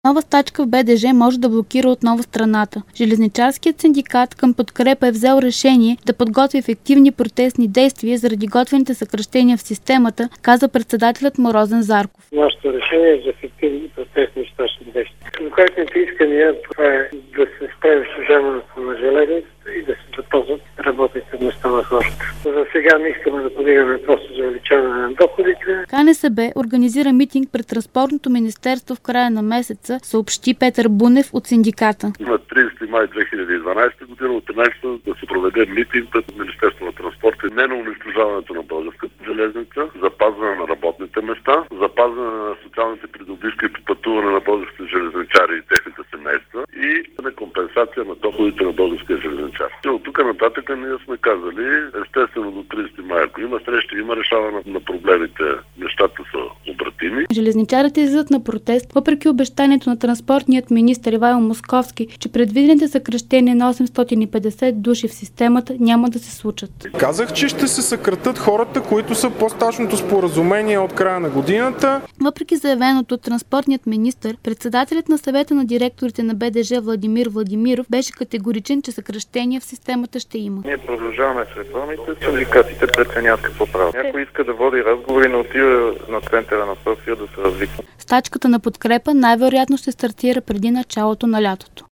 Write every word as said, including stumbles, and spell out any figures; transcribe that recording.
Нова стачка в Б Д Ж може да блокира отново страната. Железничарският синдикат към Подкрепа е взел решение да подготви ефективни протестни действия заради готвените съкращения в системата, каза председателят Морозен Зарков. Нашето решение е за ефективни протестни щатни действия. Конкретните искания това е да се справи служебното на железницата и да се запазват работните места на хората. За сега не искаме да подигаме просто за увеличаване на доходите. К Н С Б организира митинг пред Транспортното министерство в края на месеца, съобщи Петър Бунев от синдиката. На тридесети май две хиляди и дванадесета година от тринадесета да се проведе митинг пред Министерство на транспорта, не на унищожаването на българската железница, запазване на работните места, запазване на социалните придобивки по пътуване на българските железничари и техните семейства и на компенсация на доходите на българския железничар. И от тук нататък ние сме казали, естествено до тридесети май, ако има срещи, има решаване на проблемите, нещата са обратими. Железничарите излизат на протест, въпреки обещанието на транспортният министър Ивайло Московски, че предвидените съкращения на осемстотин и петдесет души в системата няма да се случат. Казах, че ще се съкратят хората, които са по стачното споразумение от края на годината. Въпреки заявеното от транспортният министър, председателят на съвета на директорите на Б Д Ж Владимир Владимиров беше категоричен, че съкращения в системата ще има. Ние продължаваме с реформите, синдикатите преценят какво правят. Някой иска да води разговори, но отива на центъра на София да се развиква. Стачката на Подкрепа най-вероятно ще стартира преди началото на лятото.